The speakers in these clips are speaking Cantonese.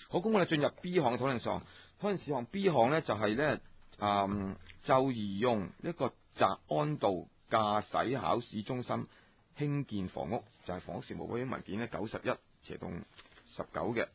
好，咁我哋進入 B 項討論事項B 項呢就係呢，就宜用一個澤安道駕駛考試中心興建房屋，就係、是、房屋事務委員會文件呢91/19嘅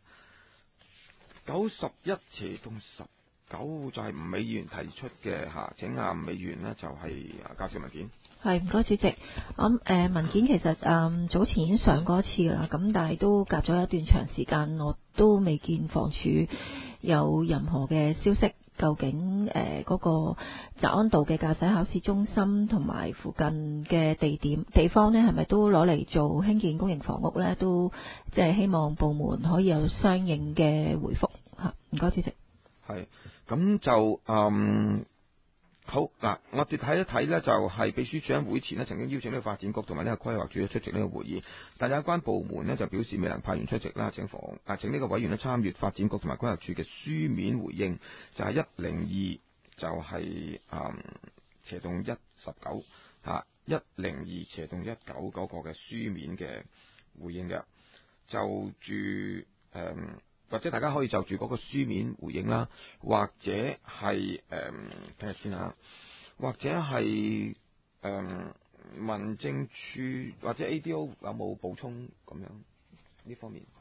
91/19就係吳美議員提出嘅吓，請吳美議員呢就係介紹文件。 係，唔該主席。文件其實早前已經上過一次啦，咁但係都隔咗一段長時間，我都未見房署有任何嘅消息。究竟嗰個澤安道嘅駕駛考試中心同埋附近嘅地方呢，係咪都攞嚟做興建公營房屋呢？都即係希望部門可以有相應嘅回覆吓。唔該主席。 係，咁就好嗱，我哋睇一睇呢，就係秘書處喺會前呢曾經邀請呢個發展局同埋呢個規劃署出席呢個會議，但有關部門呢就表示未能派員出席啦，請呢個委員呢參閱發展局同埋規劃署嘅書面回應，就係102就係/19吓102/19嗰個嘅書面嘅回應嘅，就住或者大家可以就住嗰個書面回應啦，或者係睇下先吓，或者係民政處或者 ADO 有冇補充咁樣呢方面？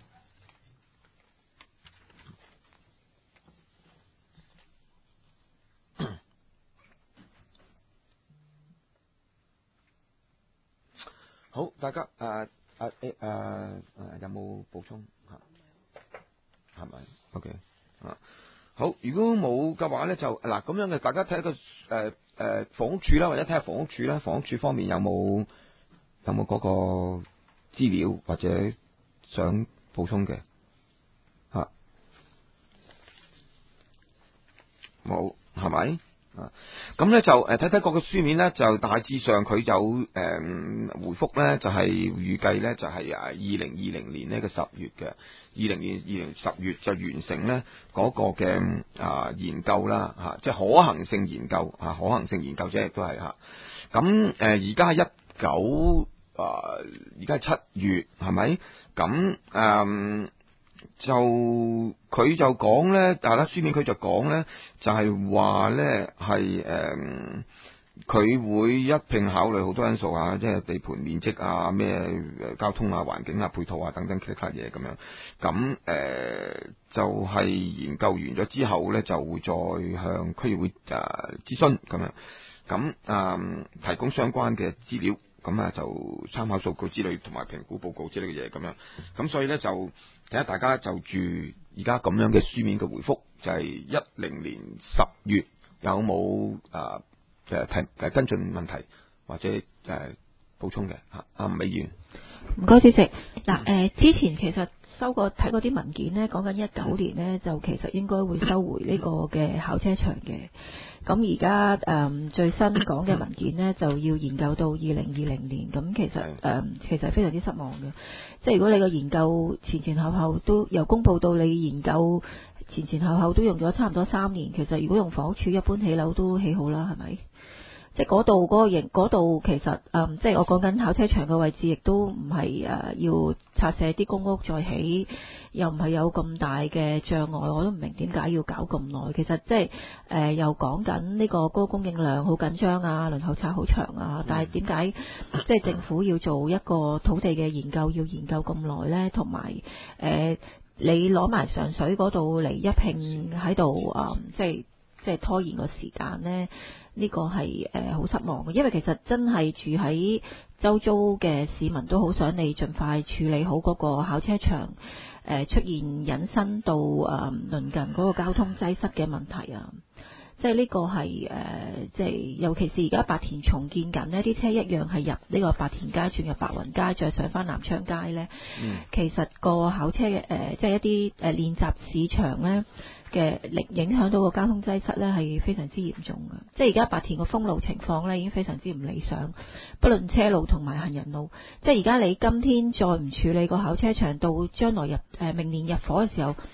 好，大家有冇補充吓？係咪 ？OK 好。如果冇嘅話咧，就嗱咁樣嘅，大家睇一個房屋署啦，或者睇下房屋署啦，房屋署方面有冇嗰個資料或者想補充嘅吓？冇係咪？咁咧就睇睇各個書面咧，就大致上佢有回覆咧，就係預計咧就係2020年呢個10月嘅2020 10月就完成咧嗰個嘅研究啦吓，即係可行性研究可行性研究啫都係吓。咁而家係而家係7月係咪？咁就佢就講咧，大家書面佢就講咧，就係話咧係佢會一併考慮好多因素啊，即係地盤面積啊、咩交通啊、環境啊、配套啊等等其他嘢咁樣。咁就係研究完咗之後咧，就會再向區議會諮詢咁樣。咁提供相關嘅資料，咁就參考數據之類同埋評估報告之類嘅嘢咁樣。咁所以咧就睇下大家就住而家咁樣嘅書面嘅回覆，就係10年10月有冇跟進問題或者補充嘅嚇？吳美議員， 唔該主席。嗱之前其實睇過啲文件呢，講緊19年呢，就其實應該會收回呢個嘅考車場嘅。咁而家最新講嘅文件呢，就要研究到2020年。咁其實其實非常之失望嘅。即係如果你個研究前後都由公佈到你研究前後都用咗差唔多3年，其實如果用房屋署一般起樓都起好啦，係咪？即係嗰度其實即係我講緊考車場嘅位置，亦都唔係要拆卸啲公屋再起，又唔係有咁大嘅障礙，我都唔明點解要搞咁耐。其實即係又講緊呢個高供應量好緊張啊，輪候冊好長啊，但係點解即係政府要做一個土地嘅研究，要研究咁耐呢？同埋你攞埋上水嗰度嚟一併喺度即係拖延個時間呢？呢個係好失望嘅，因為其實真係住喺周遭嘅市民都好想你盡快處理好嗰個考車場出現引申到鄰近嗰個交通擠塞嘅問題啊！即係呢個係即係尤其是而家白田重建緊呢啲車一樣係入呢個白田街轉入白雲街，再上返南昌街呢。其實個考車嘅即係一啲練習市場呢嘅影響到個交通擠塞呢係非常之嚴重嘅。即係而家白田個封路情況呢已經非常之唔理想，不論車路同埋行人路。即係而家你今天再唔處理個考車場，到將來明年入伙嘅時候，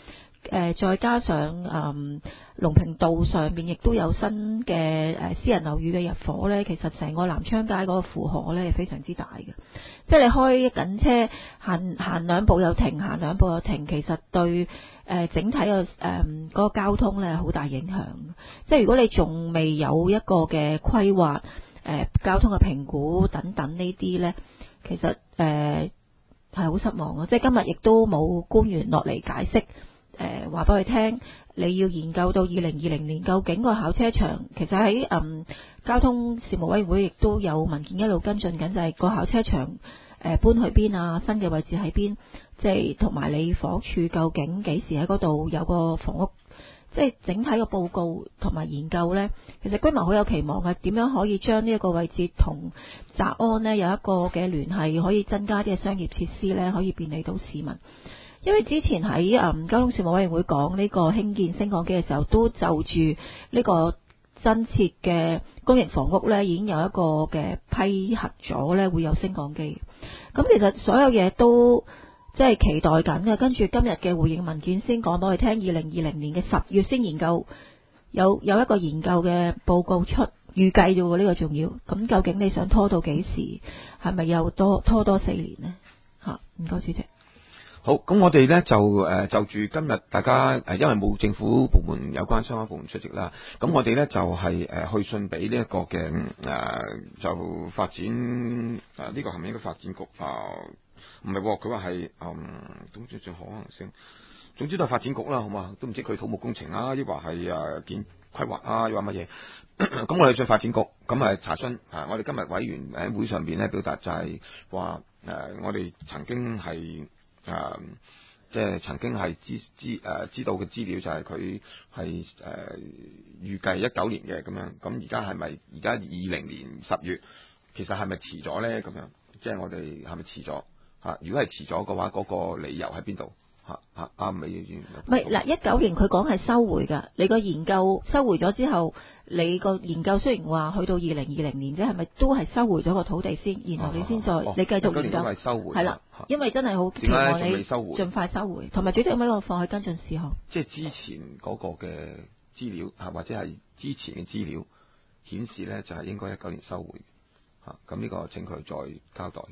再加上龍屏道上面亦都有新嘅私人樓宇嘅入伙呢，其實成個南昌街嗰個負荷呢係非常之大嘅。即係你開緊車行兩步又停，行兩步又停，其實對整體嘅嗰個交通呢好大影響。即係如果你仲未有一個嘅規劃，交通嘅評估等等呢啲呢，其實係好失望。即係今日亦都冇官員落嚟解釋，話俾佢聽，你要研究到2020年究竟個考車場，其實喺交通事務委員會亦都有文件一路跟進緊，就係個考車場搬去邊啊，新嘅位置喺邊，即係同埋你房屋處究竟幾時喺嗰度有個房屋，即係整體嘅報告同埋研究呢。其實居民好有期望嘅，點樣可以將呢一個位置同澤安呢有一個嘅聯繫，可以增加啲嘅商業設施呢，可以便利到市民。因為之前喺交通事務委員會講呢個興建升降機嘅時候，都就住呢個新設嘅公營房屋呢，已經有一個嘅批核咗呢會有升降機。咁其實所有嘢都即係期待緊嘅。跟住今日嘅回應文件先講俾我哋聽，2020年嘅10月先研究，有一個研究嘅報告出，預計啫喎，呢個重要。咁究竟你想拖到幾時？係咪又拖多4年呢？嚇，唔該，主席。 好，咁我哋咧就住今日大家因為冇政府部門有關相關部門出席啦，咁我哋咧就係去信俾呢一個嘅就發展呢個係咪應該發展局唔係，佢話係總之最可能性，總之都係發展局啦，好嘛？都唔知佢土木工程啊，抑或係建規劃啊，又話乜嘢？咁我哋再發展局咁查詢我哋今日委員喺會上邊咧表達就係話我哋曾經係。即係曾經係知道嘅資料就係佢係預計19年嘅咁樣，咁而家係咪而家20年10月，其實係咪遲咗咧？咁樣即係我哋係咪遲咗？如果係遲咗嘅話，嗰個理由喺邊度？美議員唔係嗱 ，19年佢講係收回㗎。你個研究收回咗之後，你個研究雖然話去到2020年啫，係咪都係收回咗個土地先，然後你先再你繼續研究？係啦，因為真係好期望你盡快收回。同埋主席有冇個放喺跟進事項？ 即係之前嗰個嘅資料或者係之前嘅資料顯示咧，就係應該19年收回咁呢個請佢再交代。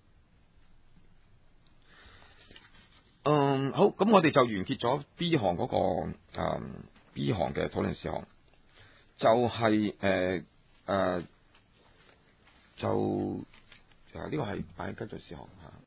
好，咁我哋就完結咗 B 項嗰個B 項嘅討論事項，就係就呢個係擺喺跟進事項